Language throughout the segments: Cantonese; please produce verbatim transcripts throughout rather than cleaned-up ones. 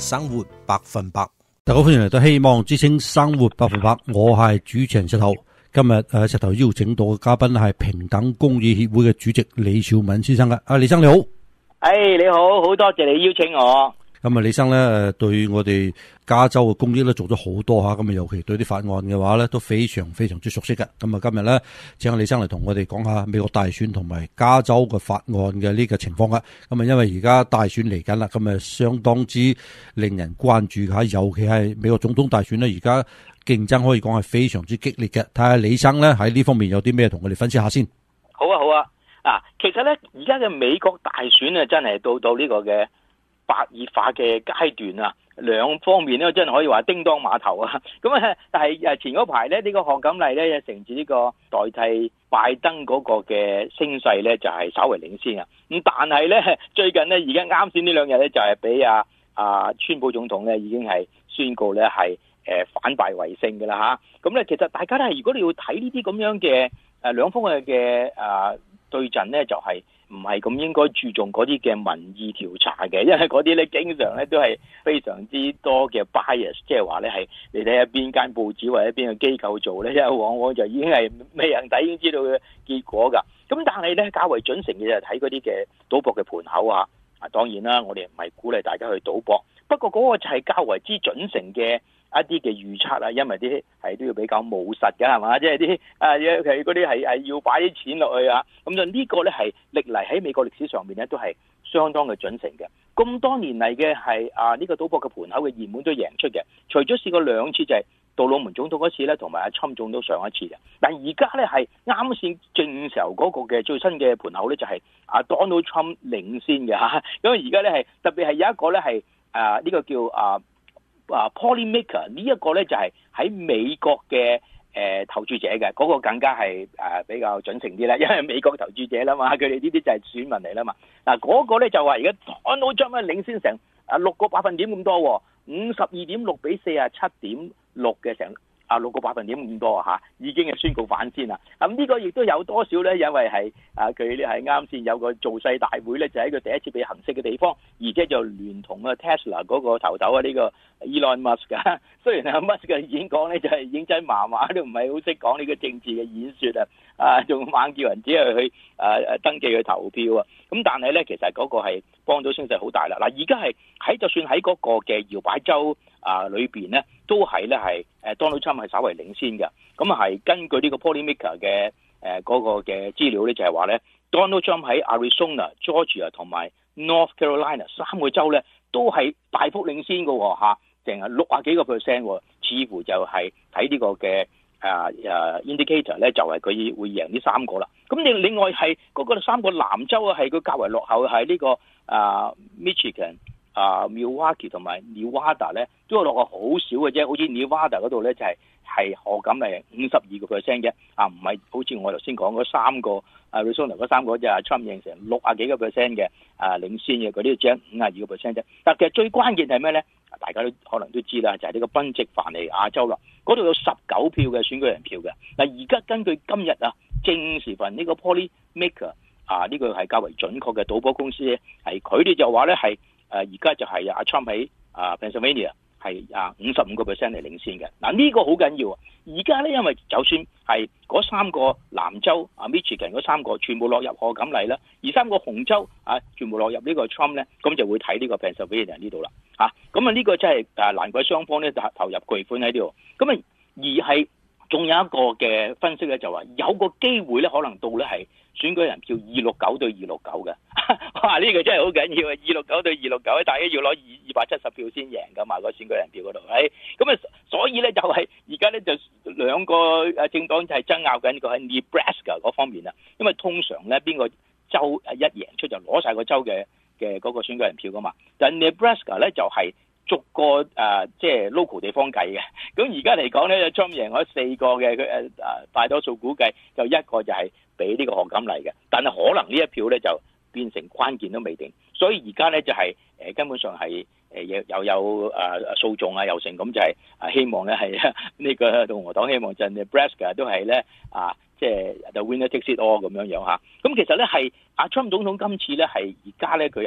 生活百分百。 大家歡迎嚟到希望之聲生活百分百，我係主持人石頭。今日誒石頭邀請到嘅嘉賓係平等公義協會嘅主席李兆敏先生嘅。啊，李生你好。 誒、hey, 你好，好多謝你邀請我。 咁啊，李生咧誒對我哋加州嘅公益咧做咗好多吓，咁啊尤其對啲法案嘅話咧都非常非常之熟悉嘅。咁啊今日咧請阿李生嚟同我哋講下美國大選同埋加州嘅法案嘅呢個情況啦。咁啊因為而家大選嚟緊啦，咁啊相當之令人關注吓，尤其係美國總統大選咧，而家競爭可以講係非常之激烈嘅。睇下李生咧喺呢方面有啲咩同我哋分析下先。 好啊好啊，嗱，其實咧而家嘅美國大選啊，真係到到呢個嘅白熱化嘅階段啊，兩方面咧真係可以話叮當碼頭啊。咁啊，但係誒前嗰排咧呢個賀錦麗咧乘住呢個代替拜登嗰個嘅聲勢咧就係稍為領先啊。咁但係咧最近咧而家啱先呢兩日咧就係俾阿阿川普總統咧已經係宣告咧係誒反敗為勝嘅啦嚇。咁咧其實大家咧如果你要睇呢啲咁樣嘅誒兩方嘅嘅誒對陣咧，就係唔係咁應該注重嗰啲嘅民意調查嘅，因為嗰啲咧經常咧都係非常之多嘅 bias， 即係話咧係你睇下邊間報紙或者邊個機構做咧，因為往往就已經係未人睇已經知道嘅結果㗎。咁但係咧較為準成嘅就係睇嗰啲嘅賭博嘅盤口啊。啊當然啦，我哋唔係鼓勵大家去賭博，不過嗰個就係較為之準成嘅一啲嘅預測啦，因為啲係都要比較務實嘅係嘛，即係啲啊佢嗰啲係係要擺啲錢落去啊，咁就呢個咧係歷嚟喺美國歷史上面咧都係相當嘅準成嘅。咁多年嚟嘅係啊呢個賭博嘅盤口嘅熱門都贏出嘅，除咗試過兩次就係杜魯門總統嗰次咧，同埋阿侵總統上一次嘅。但係而家咧係啱先正時候嗰個嘅最新嘅盤口咧就係阿 Donald Trump 領先嘅嚇，咁而家咧係特別係有一個咧係啊呢個叫啊。啊 Polymaker 呢一個咧就係喺美國嘅誒、呃、投注者嘅嗰、那個更加係誒、呃、比較準成啲啦，因為美國投注者啦嘛，佢哋呢啲就係選民嚟啦嘛。嗱、那、嗰個咧就話而家 Donald Trump 領先成啊六個百分點咁多，五十二點六比四十七點六嘅成啊六個百分點咁多嚇，已經係宣告反先啦。咁、這、呢個亦都有多少咧？因為係啊佢咧係啱先有個造勢大會咧，就喺佢第一次被行刺嘅地方，而且就聯同啊 Tesla 嗰個頭頭啊呢個 Elon Musk 噶。雖然阿 Musk 嘅演講咧就係認真麻麻，都唔係好識講呢個政治嘅演説啊，啊仲猛叫人只係去啊登記去投票啊。咁但係咧其實嗰個係幫到聲勢好大啦。嗱而家係喺就算喺嗰個嘅搖擺州啊裏邊咧，都係咧係誒 Donald Trump 係稍為領先嘅。咁啊係根據呢個 Polymaker 嘅誒嗰個嘅資料咧，就係話咧 Donald Trump 喺 Arizona、Georgia 同埋 North Carolina 三個州咧都係大幅領先嘅喎嚇，成係六啊幾個 percent 喎，似乎就係睇呢個嘅啊啊 indicator 咧，就係佢會贏呢三個啦。咁另另外係嗰個三個南州啊，係佢較為落後係呢個啊 Michigan。啊 Milwaukee 同埋 Nevada 咧都係落個好少嘅啫，好似 Nevada 嗰度咧就係係賀錦麗五十二個 percent 嘅，啊唔係好似我頭先講嗰三個啊 Arizona 嗰三個就係 Trump 贏成六啊幾個 percent 嘅啊領先嘅，嗰啲只係五啊二個 percent 啫。但其實最關鍵係咩咧？大家都可能都知啦，就係、是、呢個賓夕凡尼亞州啦，嗰度有十九票嘅選舉人票嘅。嗱而家根據今日啊正時份呢個 Polymaker 啊呢、這個係較為準確嘅賭博公司咧，係佢哋就話咧係。誒而家就係阿 Trump 喺啊 Pennsylvania 係啊五十五個 percent 嚟領先嘅。嗱、這、呢個好緊要啊！而家咧因為就算係嗰三個南州啊 Michigan 嗰三個全部落入賀錦麗啦，而三個紅州啊全部落入呢個 Trump 咧，咁就會睇呢個 Pennsylvania 呢度啦嚇。咁啊呢個真係誒難怪雙方咧就投入巨款喺呢度。咁啊而係仲有一個嘅分析咧，就話有個機會咧可能到咧係選舉人票二六九對二六九嘅。哇！呢、這個真係好緊要啊！二六九對二六九，大家要攞二二百七十票先贏噶嘛，個選舉人票嗰度，係咁啊，所以咧就係而家咧就兩個誒政黨就係爭拗緊個喺 Nebraska 嗰方面啊，因為通常咧邊個州誒一贏出就攞晒個州嘅嘅嗰個選舉人票噶嘛，但 Nebraska 咧就係、是、逐個誒、呃、即係 local 地方計嘅，咁而家嚟講咧，Trump 贏咗四個嘅，佢誒誒大多數估計就一個就係俾呢個賀錦麗嘅，但係可能呢一票咧就變成關鍵都未定，所以而家咧就係、是、誒、呃、根本上係誒又又有誒訴訟啊，又成咁就係啊希望咧係呢個共和黨希望就 Nebraska 都係咧啊即係 the winner takes it all 咁樣樣嚇。咁其實咧係阿 Trump 總統今次咧係而家咧佢係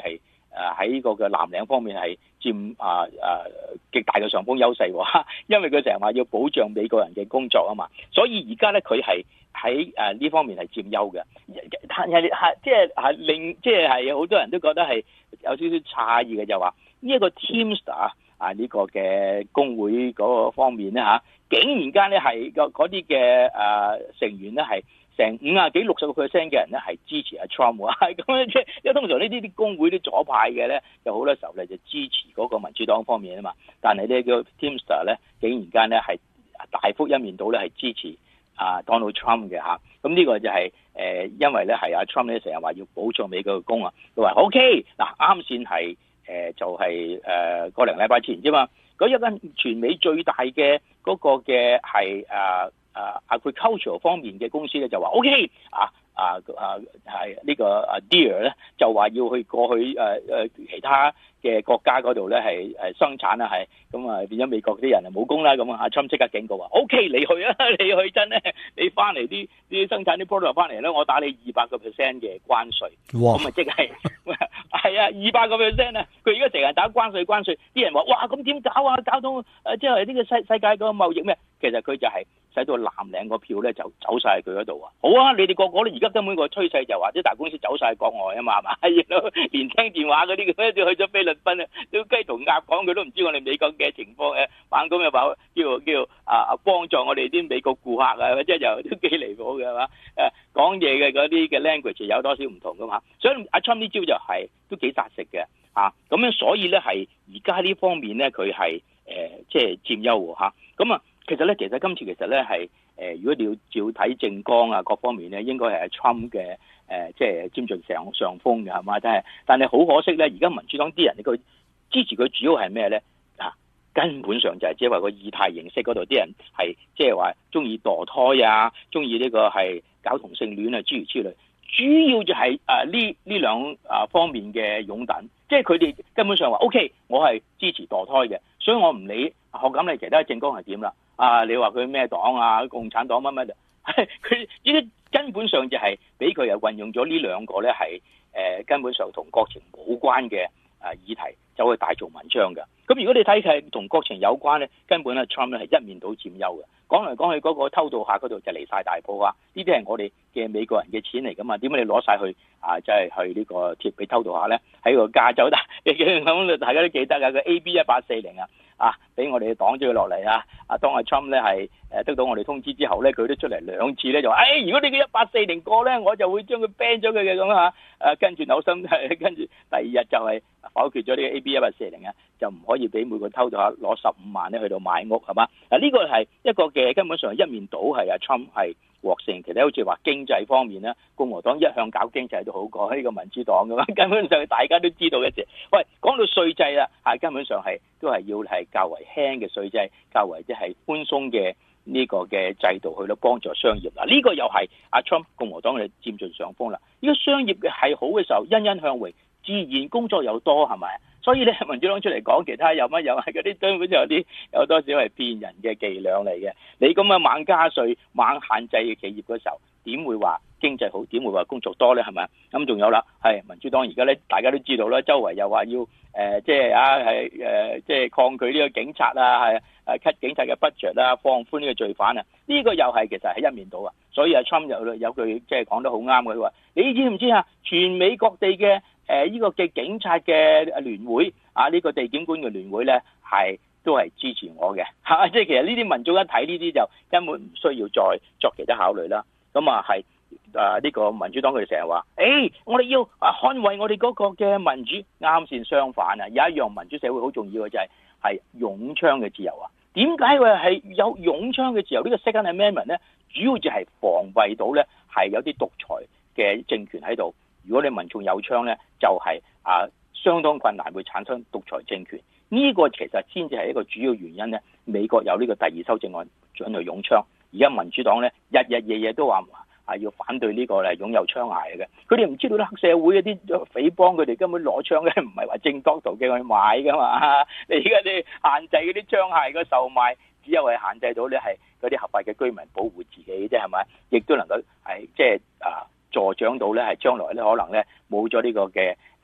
誒喺呢個嘅藍領方面係佔啊啊極大嘅上風優勢喎，因為佢成日話要保障美國人嘅工作啊嘛，所以而家咧佢係喺誒呢方面係佔優嘅，但係係即係係令即係係好多人都覺得係有少少詫異嘅，就話呢一個 Teamster 啊呢個嘅工會嗰個方面咧嚇，竟然間咧係嗰啲嘅誒成員咧係成五啊幾六十個 percent 嘅人咧係支持阿 Trump 啊，咁樣即係因為通常呢啲啲工會啲左派嘅咧，有好多時候咧就支持嗰個民主黨方面啊嘛，但係呢個 Teamster 咧竟然間咧係大幅一面倒咧係支持啊 Donald Trump 嘅嚇，咁呢個就係、是、誒、呃、因為咧係阿 Trump 咧成日話要保障美國嘅工啊，佢話 OK 嗱啱先係誒就係誒個零禮拜前啫嘛，嗰一間全美最大嘅嗰個嘅係誒。啊 agriculture 方面嘅公司咧就話 OK 啊啊啊係呢個啊 Deere 咧就話要去過去誒誒、啊、其他嘅國家嗰度咧係誒生產啦係咁啊變咗美國啲人啊冇工啦咁啊阿 Trump 即刻警告話 OK 你去啊你去真咧你翻嚟啲啲生產啲 product 翻嚟咧我打你二百個 percent 嘅關稅，咁啊即係係啊二百個 percent 啊佢而家成日打關稅關稅，啲人話哇咁點搞啊搞到誒即係呢個世世界個貿易咩？其實佢就係使到藍領個票咧就走晒佢嗰度啊！好啊，你哋個個咧而家根本個趨勢就話啲大公司走晒國外啊嘛，係嘛？然後連聽電話嗰啲佢都去咗菲律賓啊，都雞同鴨講佢都唔知我哋美國嘅情況誒，猛咁又話叫叫啊幫助我哋啲美國顧客啊，即係就都幾離譜嘅係嘛？誒講嘢嘅嗰啲嘅 language 有多少唔同噶嘛？所以阿 Trump 呢招就係、是、都幾殺食嘅嚇，咁樣所以咧係而家呢方面咧佢係誒即係佔優喎嚇，咁啊。其實咧，其實今次其實咧係誒，如果你要照睇政綱啊，各方面咧，應該係 Trump 嘅誒，即係佔盡上上風嘅係嘛？真係，但係好可惜咧，而家民主黨啲人佢支持佢主要係咩咧？啊，根本上就係即係話個議題形式嗰度啲人係即係話中意墮胎啊，中意呢個係搞同性戀啊諸如此類，主要就係誒呢呢兩啊方面嘅擁躉，即係佢哋根本上話 OK， 我係支持墮胎嘅，所以我唔理學咁你其他政綱係點啦。啊！你話佢咩黨啊？共產黨乜乜？佢呢啲根本上就係俾佢又運用咗呢兩個咧，係、呃、誒根本上同國情冇關嘅啊議題，走去大做文章嘅。咁如果你睇係同國情有關咧，根本咧 Trump 咧係一面倒佔優嘅。講嚟講去嗰個偷渡客嗰度就離晒大譜啊！呢啲係我哋嘅美國人嘅錢嚟噶嘛？點解你攞晒去啊？即、就、係、是、去呢個貼俾偷渡客咧？喺個加州大咁，大家都記得啊，個 A B 一八四零啊！啊！俾我哋擋咗佢落嚟啊！啊，當阿 Trump 咧係誒得到我哋通知之後咧，佢都出嚟兩次咧就話：，誒、哎，如果你嘅一八四零過咧，我就會將佢 ban 咗佢嘅咁啊！誒，跟住紐森，跟住第二日就係否決咗呢個 A B 一八四零啊，就唔可以俾每個偷渡客攞十五萬咧去到買屋係嘛？嗱，呢個係一個嘅根本上一面倒係阿 Trump 係獲勝，其實好似話經濟方面咧，共和黨一向搞經濟都好過呢個民主黨㗎嘛，根本上大家都知道嘅事。喂，講到稅制啦，係根本上係都係要係較為輕嘅稅制，較為即係寬鬆嘅呢個嘅制度去到幫助商業。嗱，呢個又係阿 Trump 共和黨嘅佔盡上風啦。呢個商業嘅係好嘅時候，欣欣向榮，自然工作又多係咪？所以咧，民主黨出嚟講其他有乜有係嗰啲根本就有啲有多少係騙人嘅伎倆嚟嘅。你咁樣猛加稅、猛限制嘅企業嗰時候，點會話經濟好？點會話工作多咧？係咪？咁仲有啦，係民主黨而家咧，大家都知道啦，周圍又話要誒，即係啊，係誒，即係抗拒呢個警察啊，係誒 cut 警察嘅 budget 啊，放寬呢個罪犯啊，呢個又係其實係一面倒啊。所以阿 Trump 有有句即係講得好啱嘅，佢話：你知唔知啊？全美各地嘅誒呢個嘅警察嘅聯會啊，呢個地檢官嘅聯會咧，係都係支持我嘅嚇。即係其實呢啲民眾一睇呢啲就根本唔需要再作其他考慮啦。咁啊係啊呢個民主黨佢哋成日話：誒我哋要啊捍衛我哋嗰個嘅民主。啱先相反啊，有一樣民主社會好重要嘅就係係擁槍嘅自由啊。點解佢係有擁槍嘅自由？呢個 Second Amendment 咧，主要就係防衛到咧係有啲獨裁嘅政權喺度。如果你民眾有槍咧，就係、是、啊相當困難會產生獨裁政權。呢、這個其實先至係一個主要原因咧。美國有呢個第二修正案准去擁槍，而家民主黨咧日日夜夜都話係要反對呢個咧擁有槍械嘅。佢哋唔知道咧黑社會嗰啲匪幫佢哋根本攞槍嘅唔係話正當途徑去買噶嘛。你而家你限制嗰啲槍械嘅售賣，只有係限制到咧係嗰啲合法嘅居民保護自己啫，係咪？亦都能夠係即係啊助長到咧係將來咧可能咧冇咗呢個嘅誒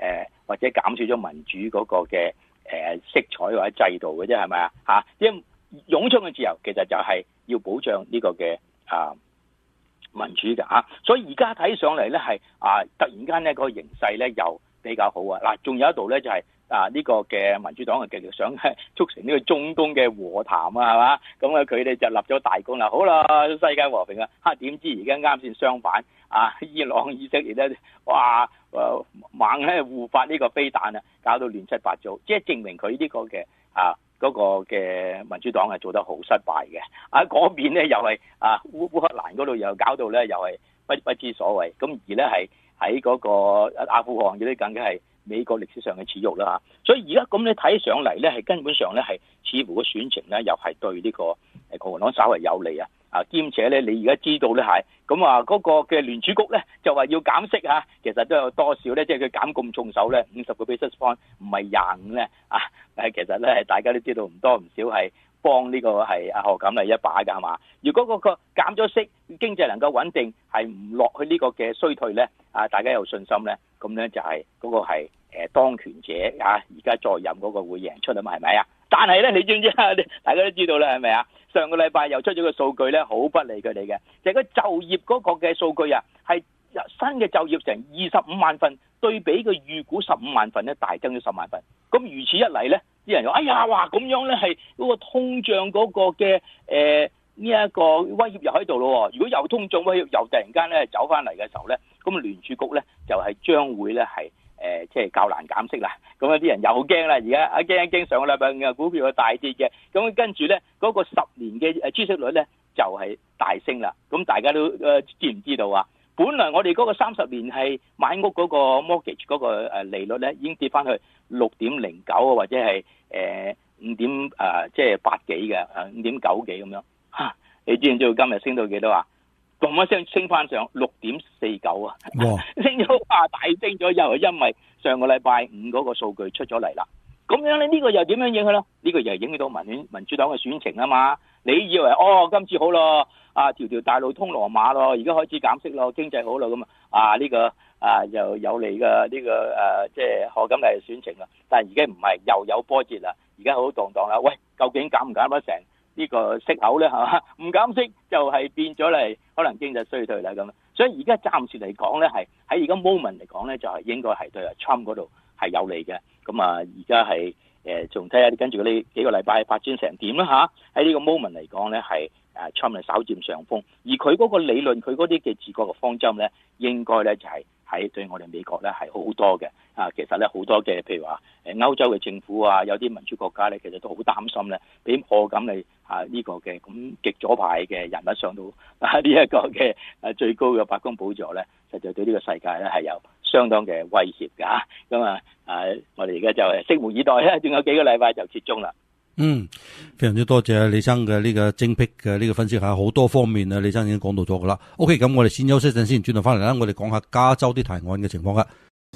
或者減少咗民主嗰個嘅誒色彩或者制度嘅啫，係咪啊？嚇，因為湧出嘅自由其實就係要保障呢個嘅啊民主嘅嚇，所以而家睇上嚟咧係啊突然間咧個形勢咧又比較好啊！嗱，仲有一度咧就係、是。啊！呢、這個嘅民主黨係繼續想促成呢個中東嘅和談啊，係嘛？咁啊，佢哋就立咗大功啦。好啦，世界和平啊！嚇，點知而家啱先相反啊！伊朗、以色列咧，哇！誒猛咧互發呢個飛彈啊，搞到亂七八糟，即係證明佢呢個嘅啊嗰、那個嘅民主黨係做得好失敗嘅。啊，嗰邊咧又係啊烏烏克蘭嗰度又搞到咧又係不不知所謂。咁而咧係喺嗰個阿富汗嗰啲更加係美國歷史上嘅恥辱啦嚇，所以而家咁你睇上嚟咧，係根本上咧係似乎個選情咧，又係對呢個誒共和黨稍為有利啊！啊，兼且咧，你而家知道咧係咁啊，嗰個嘅聯儲局咧就話要減息嚇，其實都有多少咧？即係佢減咁重手咧，五十個 basis point 唔係廿五咧啊！誒，其實咧大家都知道唔多唔少係幫呢個係阿賀錦麗一把㗎係嘛？如果嗰個減咗息，經濟能夠穩定，係唔落去呢個嘅衰退咧，啊，大家有信心咧，咁咧就係嗰個係誒當權者啊，而家在任嗰個會贏出啊嘛，係咪啊？但係咧，你知唔知啊？大家都知道啦，係咪啊？上個禮拜又出咗個數據咧，好不利佢哋嘅，就係個就業嗰個嘅數據啊，係新嘅就業成二十五萬份，對比個預估十五萬份咧，大增咗十萬份。咁如此一嚟咧，啲人話：哎呀，哇咁樣咧，係嗰個通脹嗰個嘅誒呢一個威脅又喺度咯。如果有通脹威脅又突然間咧走翻嚟嘅時候咧，咁聯儲局咧就係將會咧係。誒，即係較難減息啦，咁有啲人又驚啦，而家啊驚一驚，上個禮拜嘅股票係大跌嘅，咁跟住咧嗰個十年嘅誒孳息率咧就係大升啦，咁大家都誒知唔知道啊？本來我哋嗰個三十年係買屋嗰個 mortgage 嗰個誒利率咧，已經跌翻去六點零九啊，或者係誒五點誒即係八幾嘅誒五點九幾咁樣嚇，你知唔知道今日升到幾多啊？咁一聲升翻上六點四九啊，升咗啊大升咗，又係因為上個禮拜五嗰個數據出咗嚟啦。咁樣咧，呢個又點樣影響咧？呢個又係影響到民選民主黨嘅選情啊嘛。你以為哦今次好咯，啊條條大路通羅馬咯，而家開始減息咯，經濟好咯咁啊呢個啊又有利嘅呢個誒即係賀錦麗選情啦。但係而家唔係，又有波折啦，而家好動盪啦。喂，究竟減唔減得成？呢個息口咧係嘛？唔減息就係變咗嚟，可能經濟衰退啦咁。所以而家暫時嚟講咧，係喺而家 moment 嚟講咧，就係應該係對阿 Trump 嗰度係有利嘅。咁啊，而家係誒仲睇下跟住呢幾個禮拜發展成點啦嚇。喺呢個 moment 嚟講咧，係誒 Trump 係稍佔上風，而佢嗰個理論，佢嗰啲嘅治國嘅方針咧，應該咧就係喺對我哋美國咧係好多嘅。啊，其實咧好多嘅，譬如話誒歐洲嘅政府啊，有啲民主國家咧，其實都好擔心咧，俾賀錦麗啊呢個嘅咁極左派嘅人物上到啊呢一個嘅誒最高嘅白宮寶座咧，實在對呢個世界咧係有相當嘅威脅㗎嚇。咁啊啊，我哋而家就係拭目以待啦，仲有幾個禮拜就揭盅啦。 嗯，非常之多謝李生嘅呢個精闢嘅呢個分析下，好多方面啊，李生已經講到咗噶啦。OK，咁我哋先休息陣先，轉頭翻嚟啦，我哋講下加州啲提案嘅情況啦。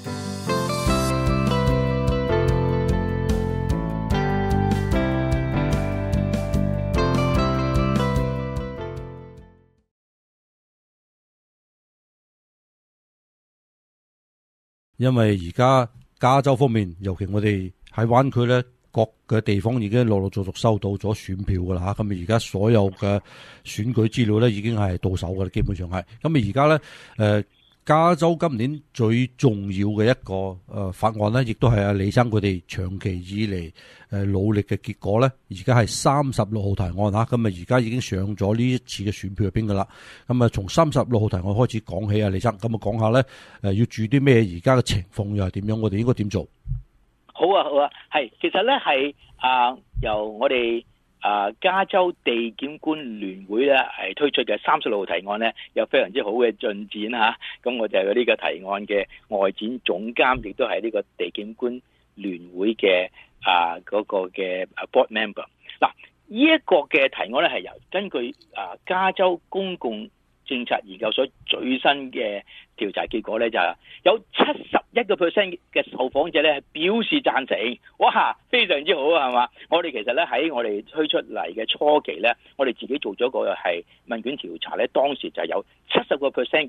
因為而家加州方面，尤其我哋喺灣區咧，各嘅地方已經陸陸續續收到咗選票噶啦嚇，咁啊而家所有嘅選舉資料咧已經係到手噶啦，基本上係。咁啊而家咧誒加州今年最重要嘅一個誒、呃、法案咧，亦都係阿李生佢哋長期以嚟誒、呃、努力嘅結果咧，而家係三十六號提案嚇，咁啊而家已經上咗呢一次嘅選票入邊噶啦。咁啊從三十六號提案開始講起啊，李生咁啊講下咧誒、呃、要注意啲咩？而家嘅情況又係點樣？我哋應該點做？ 好啊好啊，係其實咧係啊由我哋啊加州地檢官聯會咧係推出嘅三十六號提案咧，有非常之好嘅進展嚇。咁我就係呢個提案嘅外展總監，亦都係呢個地檢官聯會嘅啊嗰個嘅 board member。嗱，呢一個嘅提案咧係由根據啊加州公共政策研究所最新嘅調查結果咧，就係有七十一個 percent 嘅受訪者咧係表示贊成，哇，非常之好啊，係嘛？我哋其實咧喺我哋推出嚟嘅初期咧，我哋自己做咗個係問卷調查咧，當時就有七十個 percent 嘅人係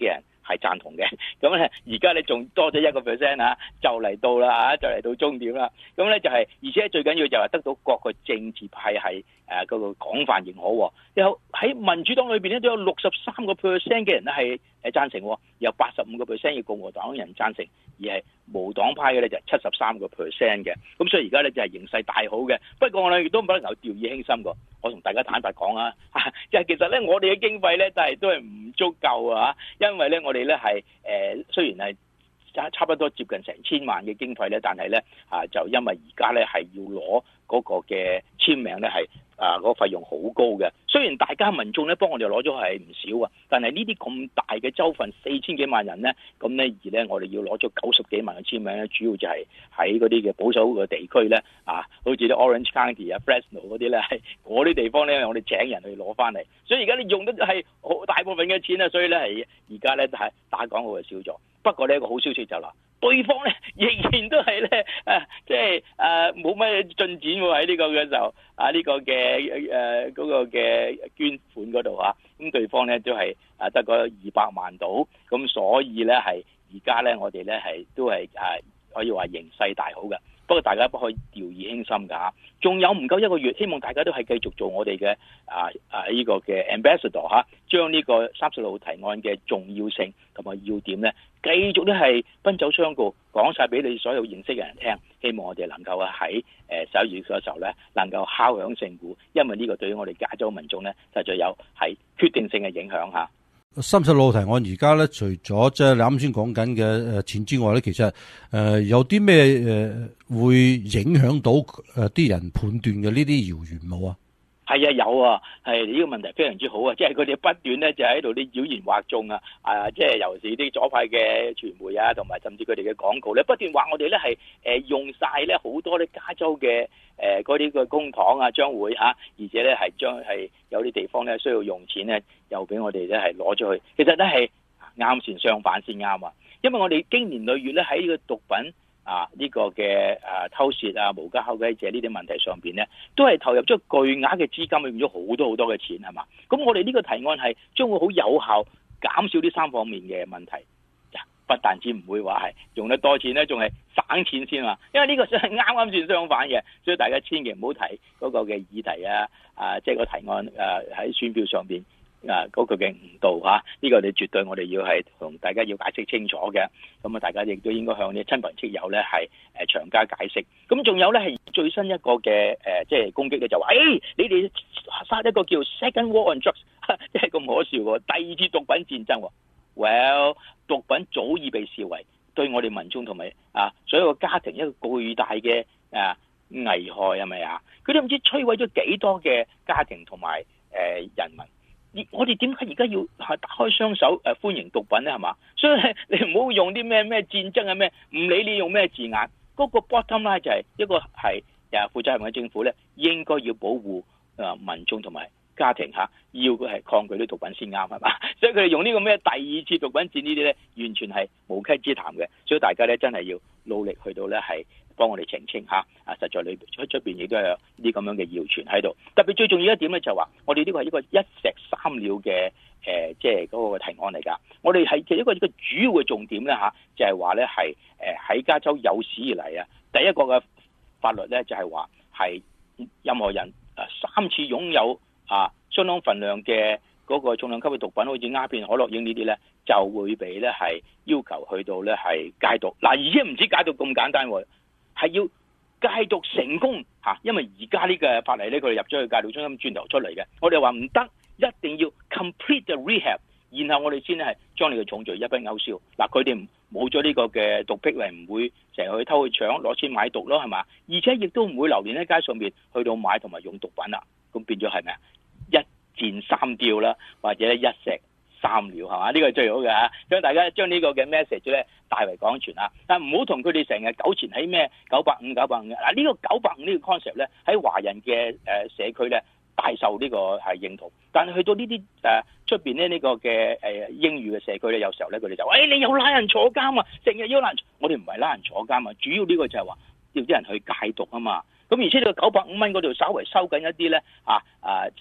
係贊同嘅。咁咧而家咧仲多咗一個 percent 啊，就嚟到啦嚇，就嚟到終點啦。咁咧就係、是，而且最緊要就係得到各個政治派系誒嗰個廣泛認可。有喺民主黨裏邊咧都有六十三個 percent 嘅人咧係誒贊成，有八十五個 percent 嘅共和黨人贊成，而係無黨派嘅咧就係七十三個 percent 嘅。咁所以而家咧就係形勢大好嘅。不過我哋亦都唔能夠掉以輕心㗎。我同大家坦白講啊，就係其實咧我哋嘅經費咧都係都係唔足夠啊，因為咧我哋咧係誒雖然係差差不多接近成千萬嘅經費咧，但係咧啊就因為而家咧係要攞嗰個嘅簽名咧係啊嗰個費用好高嘅。雖然大家民眾咧幫我哋攞咗係唔少啊，但係呢啲咁大嘅州份四千幾萬人咧，咁咧而咧我哋要攞咗九十幾萬嘅簽名咧，主要就係喺嗰啲嘅保守嘅地區咧啊，好似啲 Orange County 啊、Fresno 嗰啲咧係嗰啲地方咧，我哋請人去攞翻嚟。所以而家你用得係好大部分嘅錢啊，所以咧係而家咧係打廣告就少咗。不過呢個好消息就啦，對方咧仍然都係咧誒，即係誒冇乜進展喎喺呢個嘅時候啊，呢、這個嘅誒嗰個嘅捐款嗰度啊，咁對方咧都係啊得個二百萬到，咁所以咧係而家咧我哋咧係都係誒可以話形勢大好嘅。不過大家不可以掉以輕心㗎，仲有唔夠一個月，希望大家都係繼續做我哋嘅啊啊呢、這個嘅 ambassador 嚇、啊，將呢個三十六號提案嘅重要性同埋要點咧，繼續都係奔走相告，講晒俾你所有認識嘅人聽。希望我哋能夠喺誒十一月嘅時候咧，能夠敲響勝鼓，因為呢個對於我哋加州民眾咧，實在有係決定性嘅影響嚇。 三十六號提案而家咧，除咗即係你啱先講緊嘅誒錢之外咧，其實誒、呃、有啲咩誒會影響到誒啲人判斷嘅呢啲謠言冇啊？ 係啊，有啊，係呢、這個問題非常之好啊！即係佢哋不斷咧就喺度啲妖言惑眾啊，啊，即係尤其是啲左派嘅傳媒啊，同埋甚至佢哋嘅廣告咧，不斷話我哋咧係誒用晒咧好多咧加州嘅誒嗰啲嘅公帑啊，將會嚇、啊，而且咧係將係有啲地方咧需要用錢咧，又俾我哋咧係攞咗去。其實咧係啱先相反先啱啊！因為我哋經年累月咧喺呢個毒品啊！呢、這個嘅誒、啊、偷竊啊、無家可歸者呢啲問題上邊咧，都係投入咗巨額嘅資金，用咗好多好多嘅錢，係嘛？咁我哋呢個提案係將會好有效減少呢三方面嘅問題。不但止唔會話係用得多錢咧，仲係省錢先嘛。因為呢個係啱啱算相反嘅，所以大家千祈唔好提嗰個嘅議題啊！啊，即係個提案誒喺選票上邊。啊！嗰、那個嘅誤導嚇，呢、啊這個你絕對我哋要係同大家要解釋清楚嘅。咁啊，大家亦都應該向啲親朋戚友咧係誒長加解釋。咁仲有咧係最新一個嘅誒、呃，即係攻擊嘅就話，誒、哎、你哋殺一個叫 Second War on Drugs，即係咁可笑喎！第二次毒品戰爭喎。Well， 毒品早已被視為對我哋民眾同埋啊所有嘅家庭一個巨大嘅啊危害係咪啊？佢都唔知摧毀咗幾多嘅家庭同埋誒人民。我哋點解而家要係打開雙手誒歡迎毒品咧？係嘛？所以你唔好用啲咩咩戰爭啊咩，唔理你用咩字眼，嗰、那個 bottom line 就係一個係誒負責任嘅政府咧，應該要保護誒民眾同埋家庭嚇，要佢係抗拒啲毒品先啱係嘛？所以佢哋用呢個咩第二次毒品戰呢啲咧，完全係無稽之談嘅。所以大家咧真係要努力去到咧係幫我哋澄清嚇，啊實在裏出出邊亦都有啲咁樣嘅謠傳喺度。特別最重要一點咧就係話，我哋呢個係一個一石三鳥嘅誒，即係嗰個提案嚟㗎。我哋係其一個一個主要嘅重點咧嚇，就係話咧係誒喺加州有史以嚟啊，第一個嘅法律咧就係話係任何人誒三次擁有啊相當份量嘅嗰個重量級嘅毒品，好似鴉片、可樂英呢啲咧，就會被咧係要求去到咧係戒毒。嗱，而且唔止戒毒咁簡單喎。係要戒毒成功嚇，因為而家呢個法例咧，佢哋入咗去戒毒中心轉頭出嚟嘅。我哋話唔得，一定要 complete the rehab， 然後我哋先係將你嘅重罪一筆勾銷。嗱，佢哋冇咗呢個嘅毒癖，咪唔會成日去偷去搶攞錢買毒咯，係嘛？而且亦都唔會流連喺街上面去到買同埋用毒品啦。咁變咗係咪啊？一箭三雕啦，或者一石三鳥係嘛？呢、這個係最好嘅嚇，將大家將呢個嘅 message 咧大為廣傳啊！但唔好同佢哋成日糾纏喺咩九百五九百五嘅嗱，呢個九百五呢個 concept 咧喺華人嘅誒社區咧大受呢個係認同，但係去到呢啲誒出邊咧呢個嘅誒英語嘅社區咧，有時候咧佢哋就誒、哎、你有拉人坐監啊，成日要拉人，我哋唔係拉人坐監啊，主要呢個就係話要啲人去戒毒啊嘛。咁而且呢個九百五蚊嗰度稍微收緊一啲咧啊啊，即係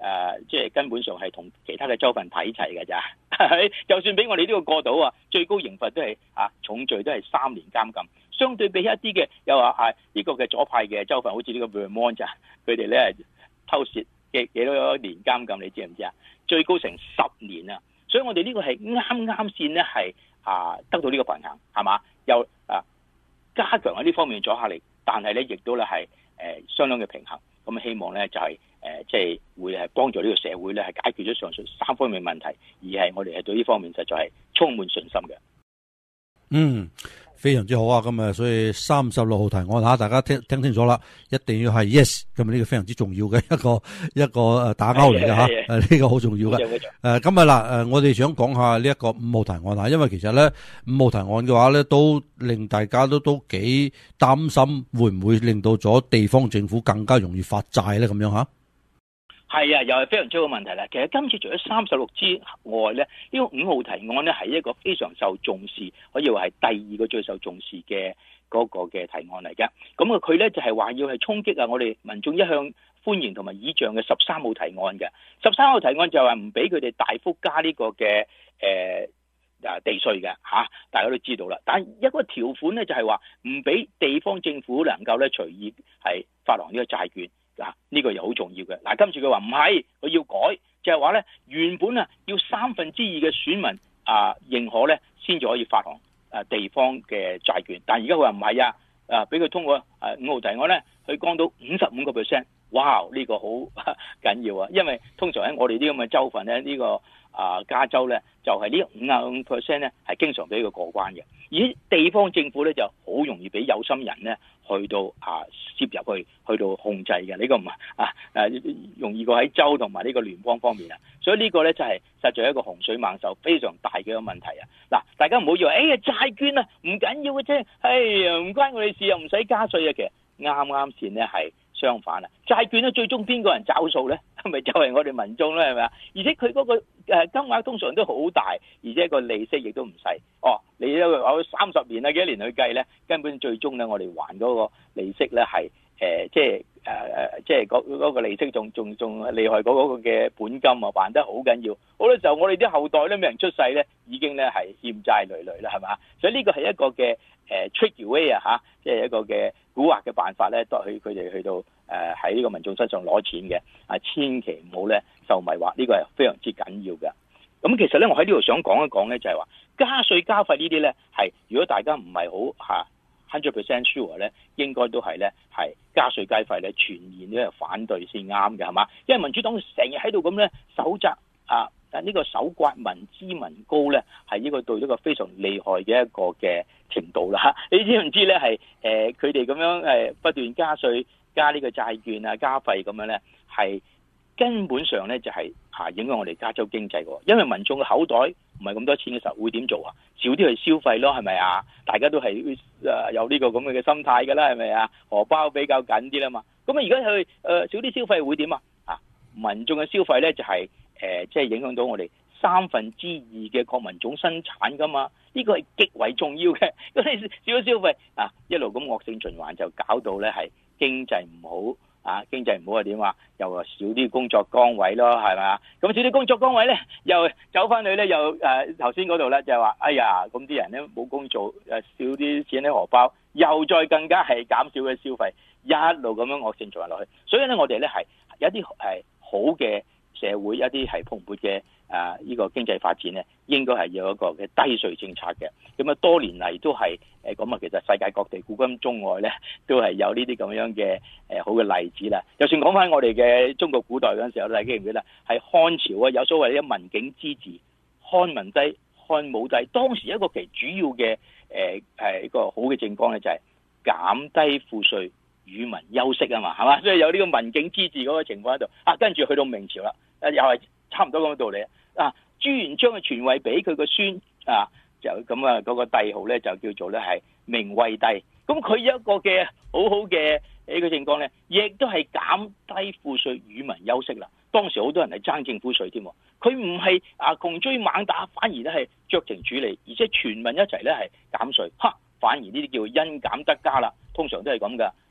誒即係根本上係同其他嘅州份睇齊㗎咋。就算俾我哋呢個過到啊，最高刑罰都係啊重罪都係三年監禁。相對比一啲嘅又話係呢個嘅左派嘅州份，好似呢個 Vermont 咋，佢哋咧偷竊嘅幾多年監禁，你知唔知啊？最高成十年啊！所以我哋呢個係啱啱先咧係啊得到呢個平衡，係嘛？又啊加強喺呢方面阻嚇力，但係咧亦都咧係誒相當嘅平衡。咁希望咧就係誒即係會係幫助呢個社會咧係解決咗上述三方面問題，而係我哋係對呢方面實在係充滿信心嘅。 嗯，非常之好啊！咁啊，所以三十六號提案吓，大家聽聽清楚啦，一定要係 yes，咁呢個非常之重要嘅一個一個誒打勾嚟嘅吓，誒呢個好重要嘅。誒，今日嗱，誒我哋想講下呢一個五號提案吓，因為其實咧五號提案嘅話咧，都令大家都都幾擔心，會唔會令到咗地方政府更加容易發債咧？咁樣吓。 係啊，又係非常之好嘅問題啦。其實今次除咗三十六之外咧，呢個五號提案咧係一個非常受重視，可以話係第二個最受重視嘅嗰個嘅提案嚟嘅。咁啊，佢咧就係話要係衝擊啊我哋民眾一向歡迎同埋倚仗嘅十三號提案嘅。十三號提案就係唔俾佢哋大幅加呢個嘅誒啊地稅嘅嚇，大家都知道啦。但係一個條款咧就係話唔俾地方政府能夠咧隨意係發行呢個債券。嗱，呢個又好重要嘅。嗱，今次佢話唔係，佢要改，就係話咧，原本啊要三分之二嘅選民啊認可咧，先至可以發行誒地方嘅債券。但係而家佢話唔係啊，啊俾佢通過誒五號提案咧，佢降到五十五個 percent。哇！呢個好緊要啊，因為通常喺我哋啲咁嘅州份咧，呢個啊加州咧就係呢五十五 percent 咧係經常俾佢過關嘅。而地方政府咧就好容易俾有心人咧去到啊攝入去，去到控制嘅。呢個唔係啊誒容易過喺州同埋呢個聯邦方面啊。所以呢個咧就係實在一個洪水猛獸，非常大嘅一個問題啊！嗱，大家唔好以為哎呀債券啊唔緊要嘅啫，哎呀唔關我哋事，又唔使加稅啊。其實啱啱先咧係相反啊！債券咧最終邊個人找數咧？係咪就係我哋民眾咧？係咪啊？而且佢嗰個誒金額通常都好大，而且個利息亦都唔細。哦，你都攞三十年啊幾多年去計咧，根本最終咧我哋還嗰個利息咧係誒即係誒誒即係嗰嗰個利息仲仲仲厲害過嗰個嘅本金啊，還得好緊要。好多時候我哋啲後代咧未人出世咧，已經咧係欠債累累啦，係嘛？所以呢個係一個嘅誒 tricky way 啊嚇，即係一個嘅蠱惑嘅辦法咧，都係佢哋去到誒喺呢個民眾身上攞錢嘅。啊，千祈唔好咧受迷惑，呢個係非常之緊要嘅。咁其實咧，我喺呢度想講一講咧，就係話加稅加費呢啲咧係，如果大家唔係好嚇 hundred percent sure 咧，應該都係咧係加稅加費咧全然咧反對先啱嘅，係嘛？因為民主黨成日喺度咁咧手責啊，但呢個手刮民脂民膏咧係呢個到一個非常厲害嘅一個嘅程度啦。你知唔知咧係誒佢哋咁樣誒不斷加稅加呢個債券啊加費咁樣咧係？根本上咧就係嚇影響我哋加州經濟喎，因為民眾嘅口袋唔係咁多錢嘅時候，會點做啊？少啲去消費咯，係咪啊？大家都係誒有呢個咁嘅嘅心態㗎啦，係咪啊？荷包比較緊啲啦嘛。咁啊而家去誒少啲消費會點啊？啊，民眾嘅消費咧就係誒即係影響到我哋三分之二嘅國民總生產㗎嘛。呢個係極為重要嘅。咁你少咗消費啊，一路咁惡性循環就搞到咧係經濟唔好。啊，經濟唔好係點話？又話少啲工作崗位咯，係咪啊？咁少啲工作崗位咧，又走翻去咧，又誒頭先嗰度咧就係話，哎呀，咁啲人咧冇工做，誒少啲錢喺荷包，又再更加係減少嘅消費，一路咁樣惡性循環落去。所以咧，我哋咧係有一啲係好嘅社會，一啲係蓬勃嘅誒呢個經濟發展咧，應該係有一個嘅低稅政策嘅。咁啊，多年嚟都係誒咁啊，其實世界各地古今中外咧，都係有呢啲咁樣嘅誒好嘅例子啦。就算講翻我哋嘅中國古代嗰陣時候，大家記唔記得係漢朝啊？有所謂嘅民警之治，漢文帝、漢武帝，當時一個其主要嘅誒係一個好嘅政綱咧，就係減低賦稅，與民休息啊嘛，係嘛？所以有呢個民警之治嗰個情況喺度啊。跟住去到明朝啦，誒又係差唔多咁嘅道理啊。朱元璋嘅傳位俾佢個孫啊。就咁啊，嗰個帝號咧就叫做咧係明惠帝。咁佢有一個嘅好好嘅呢個政綱咧，亦都係減低賦稅與民休息啦。當時好多人係爭政府稅添，佢唔係啊窮追猛打，反而咧係酌情處理，而且全民一齊咧係減稅。嚇，反而呢啲叫因減得加啦。通常都係咁噶，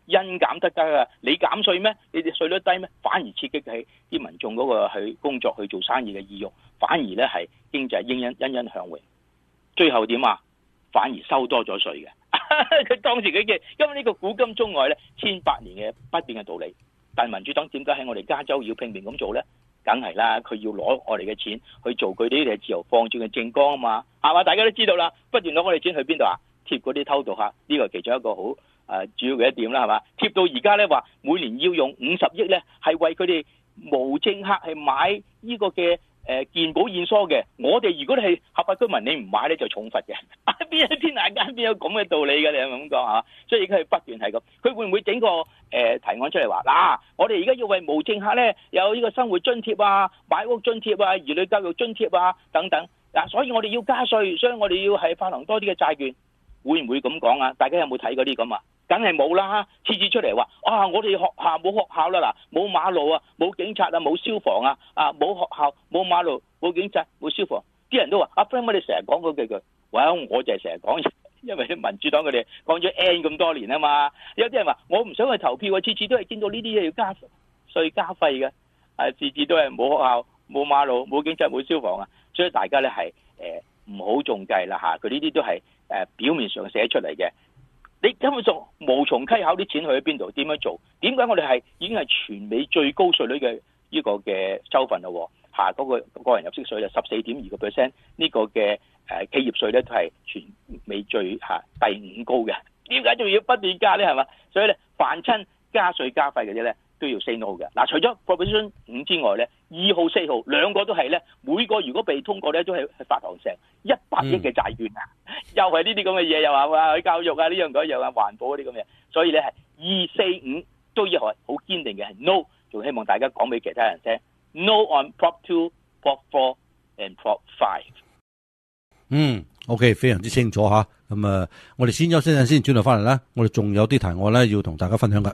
因減得得啊！你減稅咩？你哋稅率低咩？反而刺激起啲民眾嗰個去工作去做生意嘅意欲，反而咧係經濟欣欣欣欣向榮。最後點啊？反而收多咗稅嘅。佢當時佢嘅，因為呢個古今中外咧千百年嘅不變嘅道理。但係民主黨點解喺我哋加州要拼命咁做咧？梗係啦，佢要攞我哋嘅錢去做佢哋啲自由放轉嘅政綱啊嘛，係嘛？大家都知道啦，不斷攞我哋錢去邊度啊？貼嗰啲偷渡客，呢個係其中一個好誒、呃、主要嘅一點啦，係嘛？貼到而家咧話每年要用五十億咧，係為佢哋無政客係買呢個嘅。誒健保驗疏嘅，我哋如果你係合法居民，你唔買咧就重罰嘅。邊有天下間邊有咁嘅道理嘅？你係咪咁講啊？所以而家係不斷係咁，佢會唔會整個誒、呃、提案出嚟話嗱？我哋而家要為無政客咧有呢個生活津貼啊、買屋津貼啊、兒女教育津貼啊等等嗱，所以我哋要加稅，所以我哋要係發行多啲嘅債券，會唔會咁講啊？大家有冇睇過啲咁啊？梗係冇啦！次次出嚟話啊，我哋學校冇學校啦，嗱，冇馬路啊，冇警察啊，冇消防啊，啊冇學校冇馬路冇警察冇消防，啲人都話阿 friend，我哋成日講嗰幾句，喂，我就係成日講，因為啲民主黨佢哋講咗 N 咁多年啊嘛，有啲人話我唔想去投票啊，次次都係見到呢啲嘢要加稅加費嘅，啊次次都係冇學校冇馬路冇警察冇消防啊，所以大家咧係誒唔好中計啦嚇，佢呢啲都係誒、呃、表面上寫出嚟嘅。你根本上無從稽考啲錢去喺邊度？點樣做？點解我哋係已經係全美最高稅率嘅呢個嘅州份咯？嚇，嗰個個人入息稅就十四點二個 percent， 呢個嘅誒企業稅咧都係全美最嚇第五高嘅。點解仲要不斷加咧？係嘛？所以咧，凡親加稅加費嘅啫咧，都要 say no 嘅。嗱，除咗 Proposition 五之外咧，二號、四號兩個都係咧，每個如果被通過咧，都係發行成一百億嘅債券啊！嗯、又係呢啲咁嘅嘢，又話話去教育啊，呢樣嗰樣啊，環保嗰啲咁嘅，所以咧係二四五都要係好堅定嘅，係 no， 仲希望大家講俾其他人聽 ，no on Prop Two、Prop Four and Prop Five。 嗯 ，OK， 非常之清楚吓。咁啊，我哋先休息陣先，轉頭翻嚟啦。我哋仲有啲題案咧要同大家分享嘅。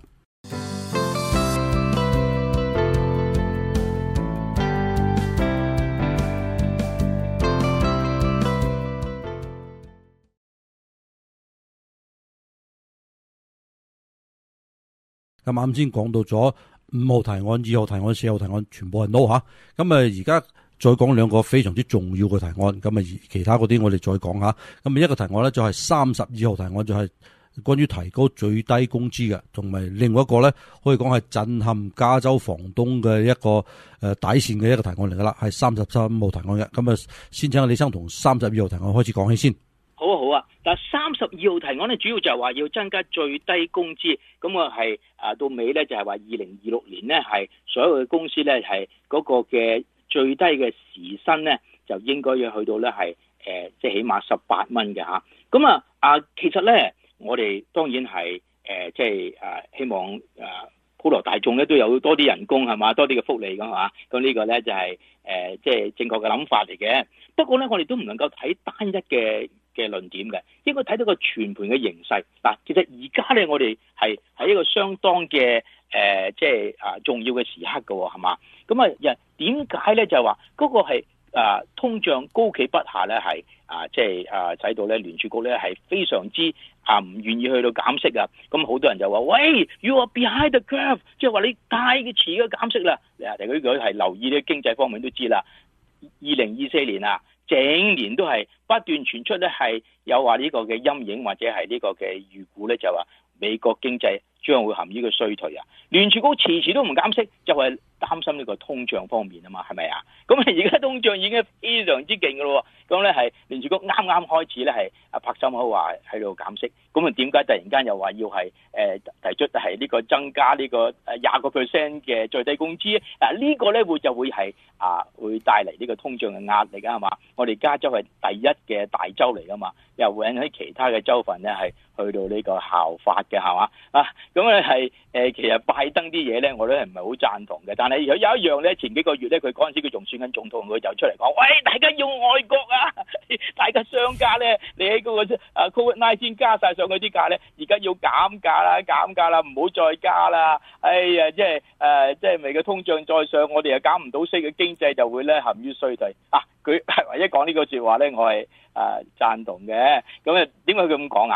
咁啱先講到咗五號提案、二號提案、四號提案，全部係 no 吓。咁啊，而家再講兩個非常之重要嘅提案。咁啊，其他嗰啲我哋再講下。咁啊，一個提案咧就係三十二號提案，就係關於提高最低工資嘅，同埋另外一個咧可以講係震撼加州房東嘅一個誒底線嘅一個提案嚟噶啦，係三十三號提案嘅。咁啊，先請阿李生同三十二號提案開始講起先。 好啊好啊，但三十二號提案咧，主要就係話要增加最低工資，咁啊係啊到尾咧就係話二零二六年咧係所有嘅公司咧係嗰個嘅最低嘅時薪咧就應該要去到咧係誒即係起碼十八蚊嘅嚇，咁啊啊其實咧我哋當然係誒即係啊希望啊普羅大眾咧都有多啲人工係嘛，多啲嘅福利㗎嘛，咁呢個咧就係誒即係正確嘅諗法嚟嘅。不過咧我哋都唔能夠睇單一嘅嘅論點嘅，應該睇到個全盤嘅形勢。嗱，其實而家咧，我哋係喺一個相當嘅誒、呃，即係啊重要嘅時刻嘅喎，係嘛？咁啊，又點解咧？就係話嗰個係啊通脹高企不下咧，係啊即係啊使到咧聯儲局咧係非常之啊唔願意去到減息啊。咁好多人就話：喂 ，you are behind the curve， 即係話你太嘅遲嘅減息啦。嗱，如果係留意啲經濟方面都知啦，二零二四年啊。整年都係不斷傳出咧，係有話呢個嘅陰影或者係呢個嘅預估咧，就話美國經濟將會陷於個衰退啊！聯儲局遲遲都唔減息，就係擔心呢個通脹方面啊嘛，係咪啊？咁啊，而家通脹已經非常之勁噶咯，咁咧係聯儲局啱啱開始咧係啊拍心口話喺度減息，咁啊點解突然間又話要係誒、呃、提出係呢個增加呢個誒廿個 percent 嘅最低工資？嗱、這個、呢個咧會就會係啊會帶嚟呢個通脹嘅壓力啊嘛！我哋加州係第一嘅大州嚟噶嘛，又會引起其他嘅州份咧係去到呢個效法嘅係嘛啊？咁咧係誒其實拜登啲嘢咧，我都係唔係好贊同嘅。但係有有一樣咧，前幾個月咧，佢嗰陣時佢仲選緊總統，佢就出嚟講：喂，大家要愛國啊！大家商家咧，你喺嗰個啊 Covid 十九 加晒上去啲價咧，而家要減價啦，減價啦，唔好再加啦！哎呀，即係誒，即係未嘅通脹再上，我哋又減唔到息嘅經濟就會咧陷於衰退啊！佢係唯一講呢個説話咧，我係誒贊同嘅。咁啊，點解佢咁講啊？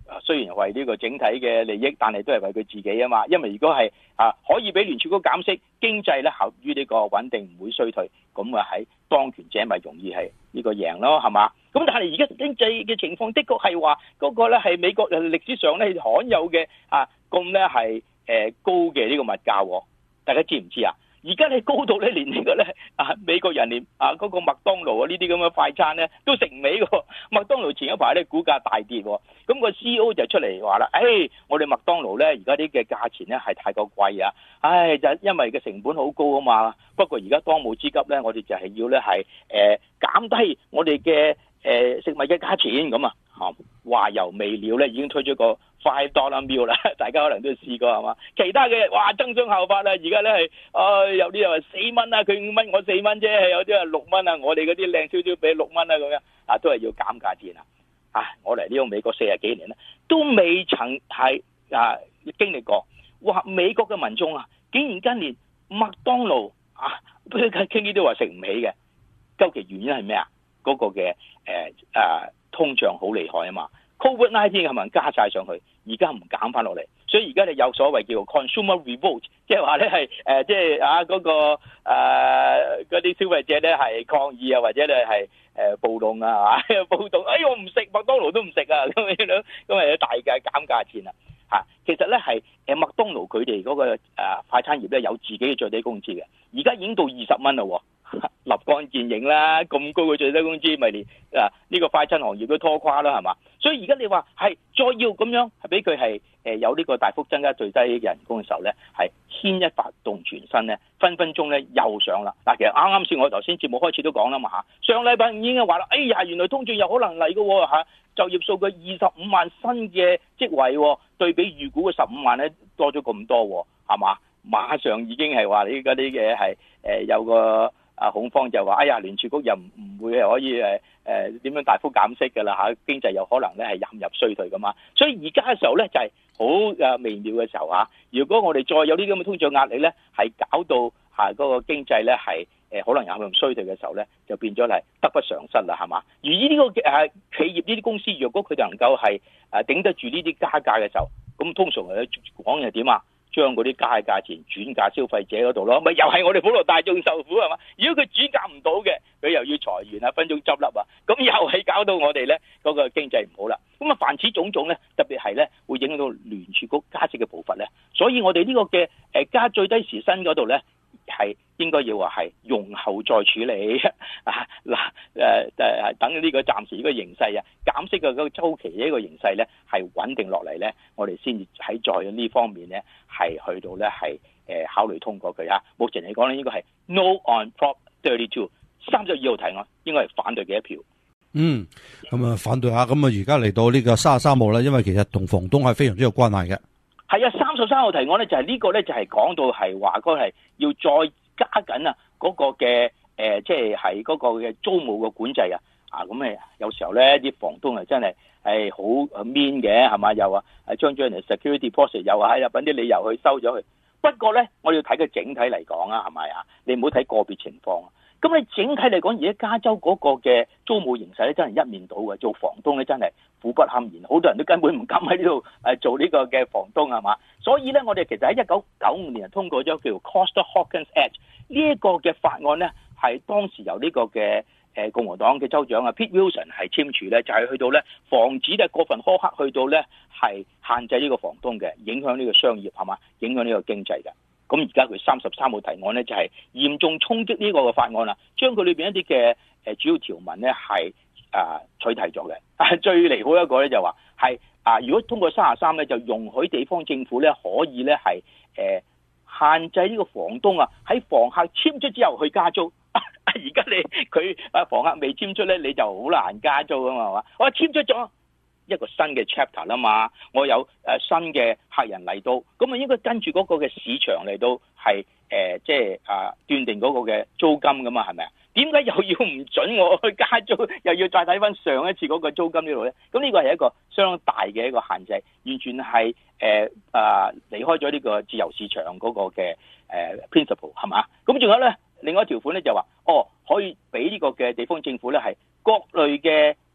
雖然為呢個整體嘅利益，但係都係為佢自己啊嘛。因為如果係啊可以俾聯儲局減息，經濟咧合於呢個穩定，唔會衰退，咁啊喺當權者咪容易係呢個贏咯，係嘛？咁但係而家經濟嘅情況的確係話嗰個咧係美國歷史上咧罕有嘅啊咁咧係誒高嘅呢個物價，大家知唔知啊？而家你高到咧，連呢個咧啊美國人連啊嗰個麥當勞啊呢啲咁嘅快餐咧都食唔起喎。麥當勞前一排咧股價大跌，咁個 C E O 就出嚟話啦，誒我哋麥當勞咧而家啲嘅價錢咧係太過貴啊，唉就因為個成本好高啊嘛。不過而家當務之急咧，我哋就係要咧係誒減低我哋嘅誒食物嘅價錢咁啊。話猶未了咧，已經推咗個five dollar meal 啦，大家可能都試過係嘛？其他嘅哇爭相效法啦，而家咧係啊有啲又話四蚊啊，佢五蚊我四蚊啫，有啲話六蚊啊，我哋嗰啲靚少少俾六蚊啊咁樣啊，都係要減價戰啊！啊，我嚟呢個美國四十幾年咧，都未曾係啊經歷過，哇！美國嘅民眾啊，竟然間連麥當勞啊，傾呢啲話食唔起嘅，究其原因係咩啊？嗰、那個嘅誒啊通脹好厲害啊嘛 ，Covid nineteen 係咪加晒上去？而家唔減翻落嚟，所以而家你有所謂叫做 consumer revolt， 即係話咧係誒即係啊嗰、那個誒嗰啲消費者咧係抗議啊，或者咧係誒暴動啊，暴動，哎我唔食麥當勞都唔食啊，咁樣咁咪大嘅減價戰啊嚇！其實咧係誒麥當勞佢哋嗰個誒快餐業咧有自己嘅最低工資嘅，而家已經到二十蚊啦喎。立竿見影啦，咁高嘅最低工資，咪連啊呢個快餐行業都拖垮啦，係嘛？所以而家你話係再要咁樣，係俾佢係誒有呢個大幅增加最低嘅人工嘅時候咧，係牽一發動全身咧，分分鐘咧又上啦。嗱，其實啱啱先我頭先節目開始都講啦嘛嚇，上禮拜已經話啦，哎呀原來通脹有可能嚟嘅喎嚇，就業數據二十五萬新嘅職位，對比預估嘅十五萬咧多咗咁多喎，係嘛？馬上已經係話你嗰啲嘅係誒有個。啊恐慌就話，哎呀聯儲局又唔唔會係可以誒誒點樣大幅減息㗎啦嚇，經濟有可能咧係陷入衰退㗎嘛，所以而家嘅時候咧就係好誒微妙嘅時候嚇。如果我哋再有呢啲咁嘅通脹壓力咧，係搞到嚇嗰個經濟咧係誒可能有咁衰退嘅時候咧，就變咗係得不償失啦，係嘛？而呢啲個誒企業呢啲公司，若果佢哋能夠係誒頂得住呢啲加價嘅時候，咁通常嚟講又點啊？將嗰啲加嘅價錢轉嫁消費者嗰度咯，咪又係我哋普羅大眾受苦係嘛？如果佢轉嫁唔到嘅，佢又要裁員啊，分鐘執笠啊，咁又係搞到我哋咧嗰個經濟唔好啦。咁啊，凡此種種咧，特別係咧會影響到聯儲局加息嘅步伐咧。所以我哋呢個嘅誒加最低時薪嗰度咧，係應該要話係容後再處理啊嗱誒誒，等呢個暫時呢個形勢啊減息嘅嗰個週期呢個形勢咧係穩定落嚟咧，我哋先至喺在呢方面咧係去到咧係誒考慮通過佢啊。目前嚟講咧，應該係 No on Prop thirty-two 三十二號提案應該係反對嘅一票。 嗯，咁啊反對下，咁啊而家嚟到呢個三十三號啦，因為其實同房東係非常之有關係嘅。 係啊，三十三號提案咧就係呢個咧就係講到係話嗰係要再加緊啊嗰個嘅誒，即係係嗰個嘅租務嘅管制啊。啊咁誒，有時候咧啲房東啊真係係好 mean 嘅，係嘛？又話誒將將人 security deposit 又話喺入揾啲理由去收咗佢。不過咧，我哋要睇佢整體嚟講啊，係咪啊？你唔好睇個別情況。咁你整體嚟講，而家加州嗰個嘅租務形勢咧，真係一面倒嘅。做房東咧，真係苦不堪言，好多人都根本唔敢喺呢度誒做呢個嘅房東係嘛。所以咧，我哋其實喺一九九五年通過咗叫做 Costa-Hawkins Act 呢一個嘅法案咧，係當時由呢個嘅誒共和黨嘅州長啊 Pete Wilson 係簽署咧，就係、是、去到咧防止咧過分苛刻，去到咧係限制呢個房東嘅，影響呢個商業係嘛，影響呢個經濟嘅。咁而家佢三十三號提案咧，就係、是、嚴重衝擊呢個嘅法案啦，將佢裏邊一啲嘅誒主要條文咧係啊取締咗嘅。啊最離譜一個咧就話係啊，如果通過三十三咧，就容許地方政府咧可以咧係誒限制呢個房東啊喺房客簽出之後去加租。而家你佢啊房客未簽出咧，你就好難加租啊嘛，係嘛？我簽出咗一個新嘅 chapter 啦嘛，我有誒新嘅客人嚟到，咁啊應該跟住嗰個嘅市場嚟到係誒即係啊斷定嗰個嘅租金噶嘛，係咪啊？點解又要唔準我去加租，又要再睇翻上一次嗰個租金呢度咧？咁呢個係一個相當大嘅一個限制，完全係誒啊離開咗呢個自由市場嗰個嘅誒 principle 係嘛？咁仲有咧另外一條款咧就話，哦可以俾呢個嘅地方政府咧係各類嘅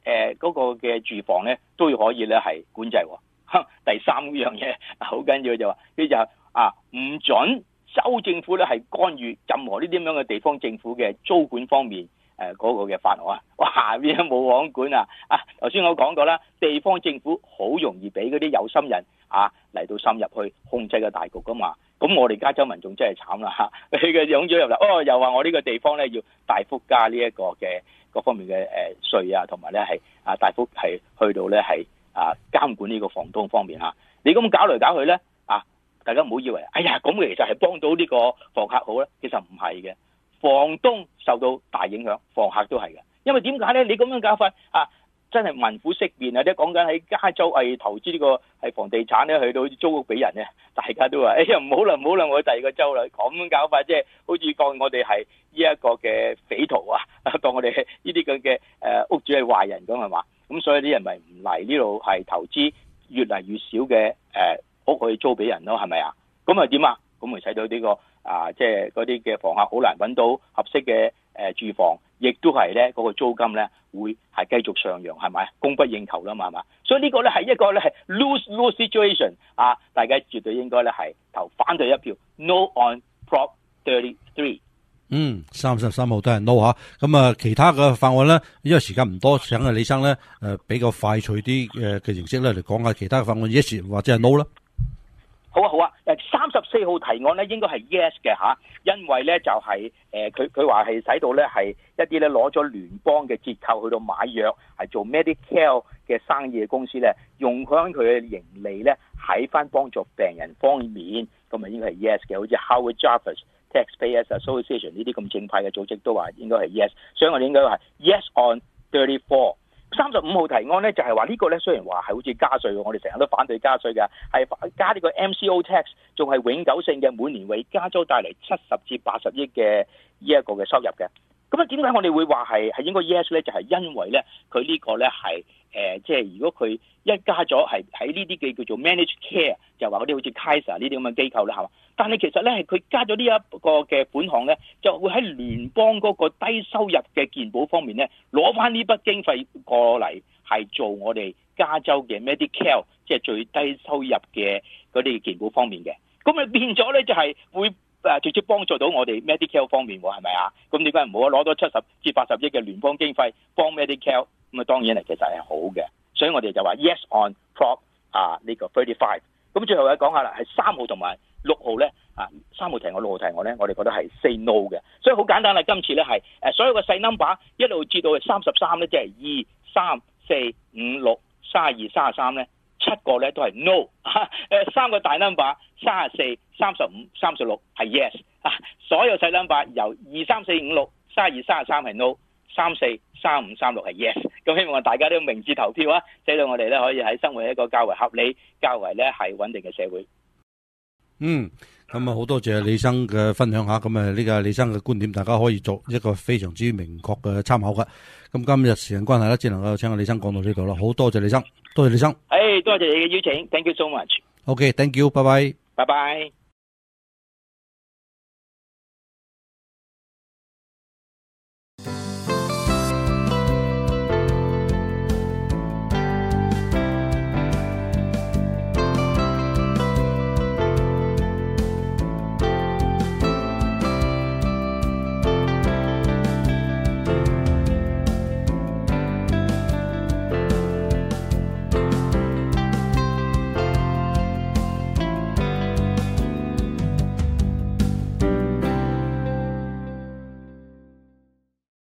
誒嗰個嘅住房咧都要可以咧係管制。第三樣嘢好緊要就話，呢就啊唔準州政府咧係干預任何呢啲咁樣嘅地方政府嘅租管方面誒嗰個嘅法案。哇！邊冇網管啊？啊頭先我講過啦，地方政府好容易俾嗰啲有心人啊嚟到深入去控制個大局噶嘛。咁我哋加州民眾真係慘啦嚇，佢嘅湧咗入嚟，哦又話我呢個地方咧要大幅加呢一個嘅各方面嘅誒稅啊，同埋咧係啊大幅係去到咧係啊監管呢個房東方面嚇。你咁搞嚟搞去咧啊，大家唔好以為哎呀咁其實係幫到呢個房客好咧，其實唔係嘅，房東受到大影響，房客都係嘅。因為點解咧？你咁樣搞法啊，真係民苦色變啊！即係講緊喺加州係投資呢個係房地產咧，去到租屋俾人咧，大家都話：哎呀唔好啦，唔好啦，我去第二個州啦！咁樣搞法即係好似當我哋係呢一個嘅匪徒啊，當我哋呢啲咁嘅誒屋主係壞人咁係嘛？咁所以啲人咪唔嚟呢度係投資，越嚟越少嘅誒屋可以租俾人咯，係咪啊？咁啊點啊？咁咪使到呢個啊，即係嗰啲嘅房客好難揾到合適嘅誒住房，亦都係咧嗰個租金咧會係繼續上揚，係咪？供不應求啦嘛，係嘛？所以呢個咧係一個咧係 lose lose situation 啊！大家絕對應該咧係投反對一票 ，no on Prop thirty-three。 嗯，三十三號都係 no 吓，咁啊其他嘅法案咧，因為時間唔多，請阿李生咧誒比較快脆啲嘅嘅形式咧嚟講下其他嘅法案 yes 或者係 no 啦。 好啊好啊，誒三十四號提案咧應該係 yes 嘅嚇，因為咧就係誒佢佢話係使到咧係一啲咧攞咗聯邦嘅折扣去到買藥係做 Medicare 嘅生意嘅公司咧，用響佢嘅盈利咧喺翻幫助病人方面，咁啊應該係 yes 嘅，好似 Howard Jarvis Taxpayers Association 呢啲咁正派嘅組織都話應該係 yes， 所以我哋應該話 yes on thirty-four。三十五號提案咧就係話呢個咧雖然話係好似加稅，我哋成日都反對加稅嘅，係加呢個 M C O tax， 仲係永久性嘅，每年為加州帶嚟七十至八十億嘅呢一個嘅收入嘅。咁啊點解我哋會話係係應該 yes 咧？就係、是、因為咧佢呢個咧係誒即係如果佢一加咗係喺呢啲嘅叫做 managed care， 就話嗰啲好似 Kaiser 呢啲咁嘅機構啦，係嘛？但係其實咧係佢加咗呢一個嘅款項咧，就會喺聯邦嗰個低收入嘅健保方面咧攞翻呢筆經費過嚟，係做我哋加州嘅 Medicare， 即係最低收入嘅嗰啲健保方面嘅。咁啊變咗咧就係會誒直接幫助到我哋 Medicare 方面喎，係咪啊？咁點解唔好攞多七十至八十億嘅聯邦經費幫 Medicare？咁啊當然係其實係好嘅，所以我哋就話 yes on Prop 啊呢個 thirty-five。咁最後咧講下啦，係三號同埋六號咧啊，三號提案六號提案咧，我哋覺得係 say no 嘅。所以好簡單啦，今次咧係誒所有嘅細 number 一路至到三十三咧，即係二三四五六三二三十三咧，七個咧都係 no。誒三個大 number 三十四、三十五、三十六係 yes 啊，所有細 number 由二三四五六三二三十三係 no， 三四三五三六係 yes。咁希望大家都明智投票啊，使到我哋咧可以喺生活喺一個較為合理、較為咧係穩定嘅社會。 嗯，咁啊好多謝李生嘅分享下，咁啊呢個李生嘅觀點，大家可以做一個非常之明確嘅參考噶。咁今日時間關係咧，只能夠請阿李生講到呢度啦。好多謝李生，多謝李生。 誒，多謝你嘅邀請 ，Thank you so much。 OK，Thank you，拜拜。 拜拜。